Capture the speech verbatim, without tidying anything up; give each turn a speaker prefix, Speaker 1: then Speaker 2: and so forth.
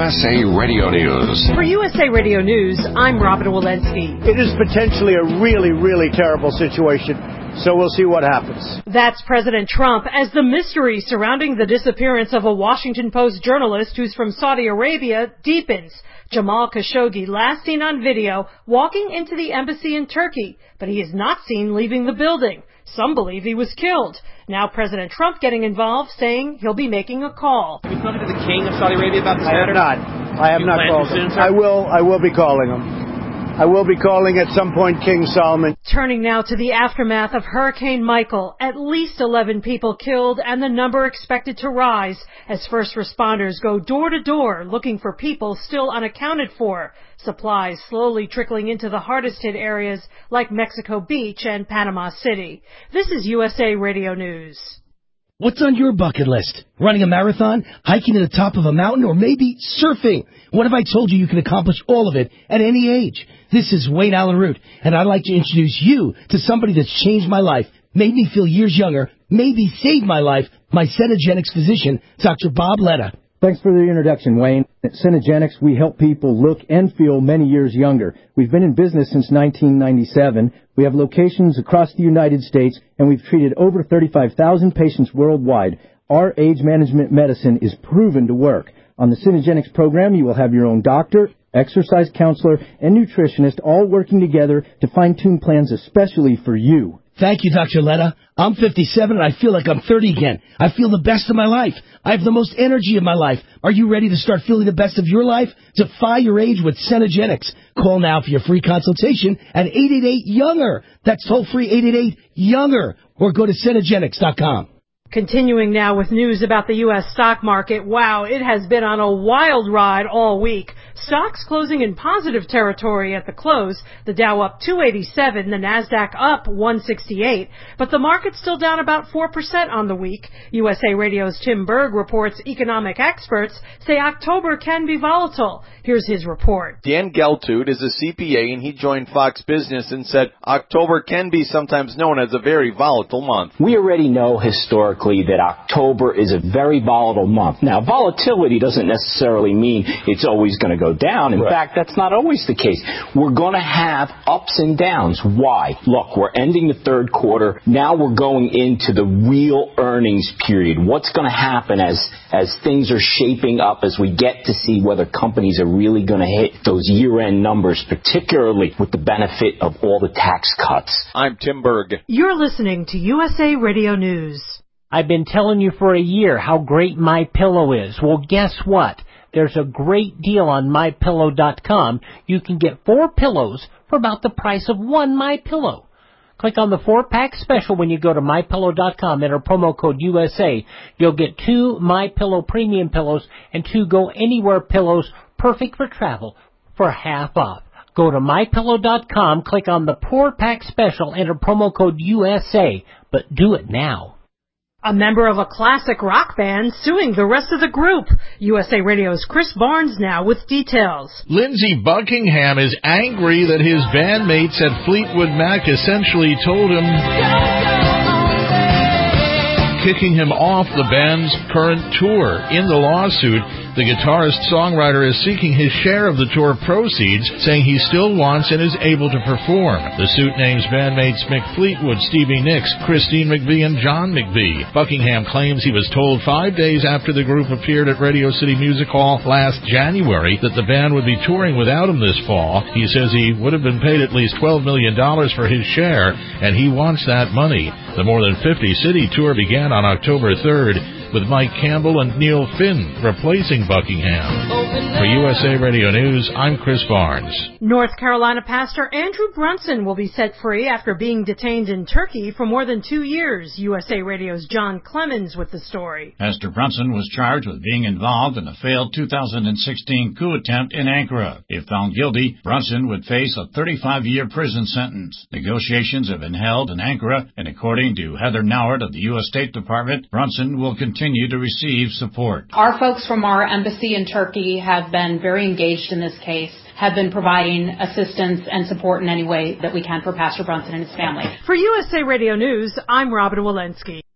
Speaker 1: S A Radio News.
Speaker 2: For U S A Radio News, I'm Robin Walensky.
Speaker 3: It is potentially a really, really terrible situation, so we'll see what happens.
Speaker 2: That's President Trump as the mystery surrounding the disappearance of a Washington Post journalist who's from Saudi Arabia deepens. Jamal Khashoggi last seen on video walking into the embassy in Turkey, but he is not seen leaving the building. Some believe he was killed. Now President Trump getting involved, saying he'll be making a call.
Speaker 4: Have you spoken to the King of Saudi Arabia about this
Speaker 3: I
Speaker 4: matter?
Speaker 3: have not. I have
Speaker 4: you
Speaker 3: not called him. I will. I will be calling him. I will be calling at some point King Solomon.
Speaker 2: Turning now to the aftermath of Hurricane Michael. At least eleven people killed and the number expected to rise as first responders go door to door looking for people still unaccounted for. Supplies slowly trickling into the hardest hit areas like Mexico Beach and Panama City. This is U S A Radio News.
Speaker 5: What's on your bucket list? Running a marathon, hiking to the top of a mountain, or maybe surfing? What if I told you you can accomplish all of it at any age? This is Wayne Allen Root, and I'd like to introduce you to somebody that's changed my life, made me feel years younger, maybe saved my life, my Cenegenics physician, Doctor Bob Letta.
Speaker 6: Thanks for the introduction, Wayne. At Cenegenics, we help people look and feel many years younger. We've been in business since nineteen ninety-seven. We have locations across the United States, and we've treated over thirty-five thousand patients worldwide. Our age management medicine is proven to work. On the Cenegenics program, you will have your own doctor, exercise counselor, and nutritionist all working together to fine-tune plans especially for you.
Speaker 5: Thank you, Doctor Letta. I'm fifty-seven and I feel like I'm thirty again. I feel the best of my life. I have the most energy of my life. Are you ready to start feeling the best of your life? Defy your age with Cenegenics. Call now for your free consultation at eight eight eight, younger. That's toll free eight eight eight, younger. Or go to Cenegenics dot com.
Speaker 2: Continuing now with news about the U S stock market. Wow, it has been on a wild ride all week. Stocks closing in positive territory at the close. The Dow up two eighty-seven, the Nasdaq up one sixty-eight, but the market's still down about four percent on the week. U S A Radio's Tim Berg reports economic experts say October can be volatile. Here's his report.
Speaker 7: Dan Geltooth is a C P A, and he joined Fox Business and said October can be sometimes known as a very volatile month.
Speaker 8: We already know historically that October is a very volatile month. Now, volatility doesn't necessarily mean it's always going to go down. In right. fact, that's not always the case. We're going to have ups and downs. Why? Look, we're ending the third quarter. Now we're going into the real earnings period. What's going to happen as, as things are shaping up, as we get to see whether companies are really going to hit those year-end numbers, particularly with the benefit of all the tax cuts.
Speaker 7: I'm Tim Berg.
Speaker 2: You're listening to U S A Radio News.
Speaker 9: I've been telling you for a year how great MyPillow is. Well, guess what? There's a great deal on My Pillow dot com. You can get four pillows for about the price of one MyPillow. Click on the four-pack special when you go to My Pillow dot com. Enter promo code U S A. You'll get two MyPillow premium pillows and two Go Anywhere pillows, perfect for travel, for half off. Go to My Pillow dot com, click on the four-pack special, enter promo code U S A, but do it now.
Speaker 2: A member of a classic rock band suing the rest of the group. U S A Radio's Chris Barnes now with details.
Speaker 10: Lindsey Buckingham is angry that his bandmates at Fleetwood Mac essentially told him, kicking him off the band's current tour. In the lawsuit, the guitarist-songwriter is seeking his share of the tour proceeds, saying he still wants and is able to perform. The suit names bandmates Mick Fleetwood, Stevie Nicks, Christine McVie, and John McVie. Buckingham claims he was told five days after the group appeared at Radio City Music Hall last January that the band would be touring without him this fall. He says he would have been paid at least twelve million dollars for his share, and he wants that money. The more than fifty-city tour began on October third, with Mike Campbell and Neil Finn replacing Buckingham. For U S A Radio News, I'm Chris Barnes.
Speaker 2: North Carolina pastor Andrew Brunson will be set free after being detained in Turkey for more than two years. U S A Radio's John Clemens with the story.
Speaker 11: Pastor Brunson was charged with being involved in a failed two thousand sixteen coup attempt in Ankara. If found guilty, Brunson would face a thirty-five year prison sentence. Negotiations have been held in Ankara, and according to Heather Nauert of the U S State Department, Brunson will continue to receive support.
Speaker 12: Our folks from our embassy in Turkey have been very engaged in this case, have been providing assistance and support in any way that we can for Pastor Brunson and his family.
Speaker 2: For U S A Radio News, I'm Robin Walensky.